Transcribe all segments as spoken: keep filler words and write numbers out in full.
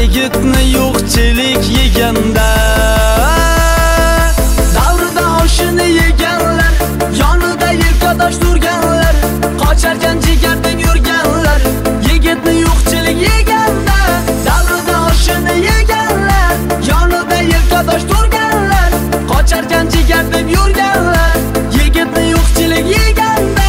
yigitni yo'qchilik yeganda, davrida oshini yeganlar, yonida yelkadosh turganlar, qocharkan jigar deb yurganlar. Yigitni yo'qchilik yeganda, davrida oshini yeganlar, yonida yelkadosh turganlar, qocharkan jigar deb yurganlar. Yigitni yo'qchilik yeganda,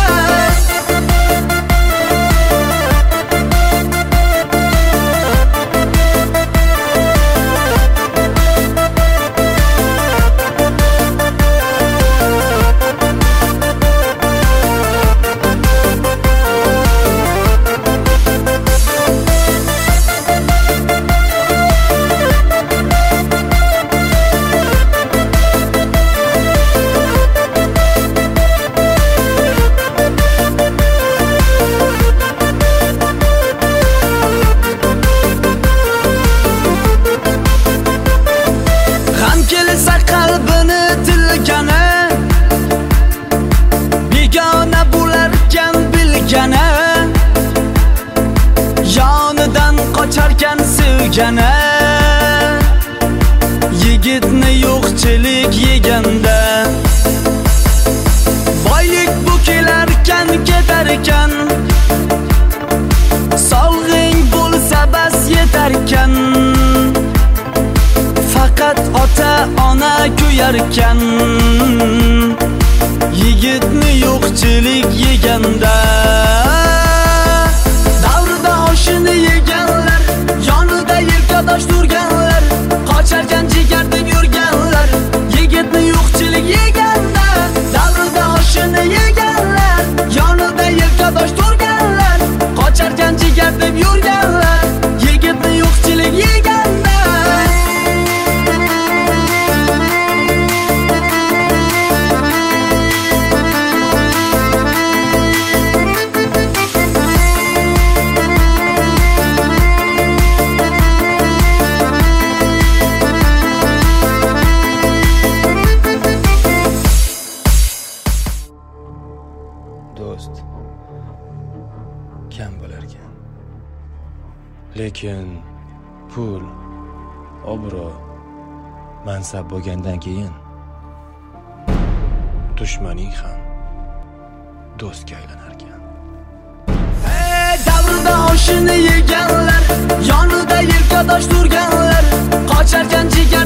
qalbini tilgani, begona bo'larkan bilgani, yonidan qocharkan sevgani. Yigitni yo'qchilik yeganda, boylik bu kelarkan ketarkan, sog'ing bo'lsa bas yetarkan. Faqat ota ona kuyarkan. Yigitni yo'qchilik yeganda, davrida oshini yeganlar, yonida yelkadosh turganlar, qocharkan jigar deb yurganlar. Yigitni yo'qchilik yeganda, davrida oshini yeganlar, yonida yelkadosh turganlar, qocharkan jigar deb yurganlar. Yigitni yo'qchilik yeganda, do'st kam bo'larkan, lekin pul, obro', mansab bo'lgandan keyin dushmaning ham do'stga aylanar ekan. Ey davrida oshini yeganlar, yonida yelkadosh turganlar, qocharkan jigar